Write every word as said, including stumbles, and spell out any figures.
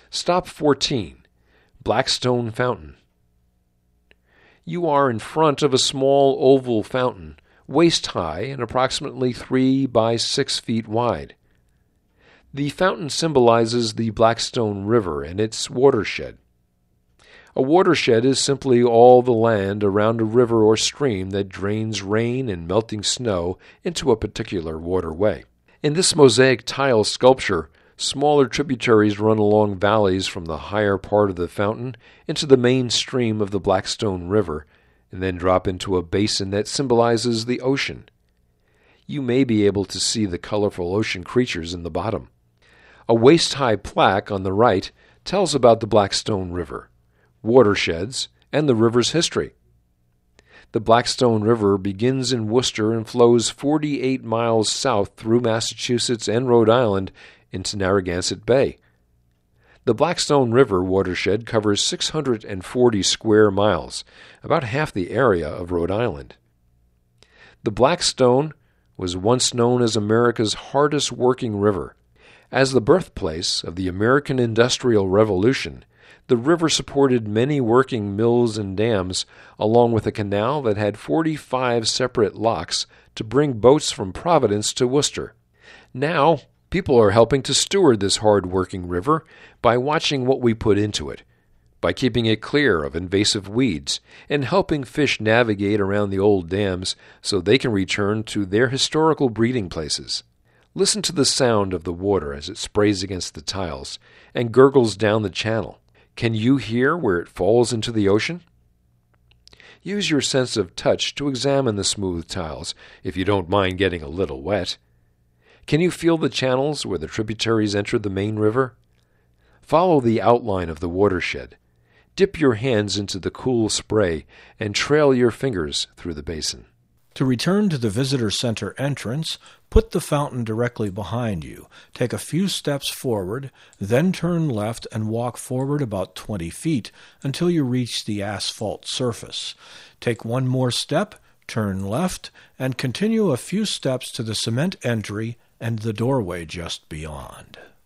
Stop fourteen. Blackstone Fountain. You are in front of a small oval fountain, waist-high and approximately three by six feet wide. The fountain symbolizes the Blackstone River and its watershed. A watershed is simply all the land around a river or stream that drains rain and melting snow into a particular waterway. In this mosaic tile sculpture, smaller tributaries run along valleys from the higher part of the fountain into the main stream of the Blackstone River, and then drop into a basin that symbolizes the ocean. You may be able to see the colorful ocean creatures in the bottom. A waist-high plaque on the right tells about the Blackstone River, watersheds, and the river's history. The Blackstone River begins in Worcester and flows forty-eight miles south through Massachusetts and Rhode Island into Narragansett Bay. The Blackstone River watershed covers six hundred forty square miles, about half the area of Rhode Island. The Blackstone was once known as America's hardest-working river. As the birthplace of the American Industrial Revolution, the river supported many working mills and dams, along with a canal that had forty-five separate locks to bring boats from Providence to Worcester. Now, people are helping to steward this hard-working river by watching what we put into it, by keeping it clear of invasive weeds, and helping fish navigate around the old dams so they can return to their historical breeding places. Listen to the sound of the water as it sprays against the tiles and gurgles down the channel. Can you hear where it falls into the ocean? Use your sense of touch to examine the smooth tiles, if you don't mind getting a little wet. Can you feel the channels where the tributaries enter the main river? Follow the outline of the watershed. Dip your hands into the cool spray and trail your fingers through the basin. To return to the visitor center entrance, put the fountain directly behind you. Take a few steps forward, then turn left and walk forward about twenty feet until you reach the asphalt surface. Take one more step, turn left, and continue a few steps to the cement entry and the doorway just beyond.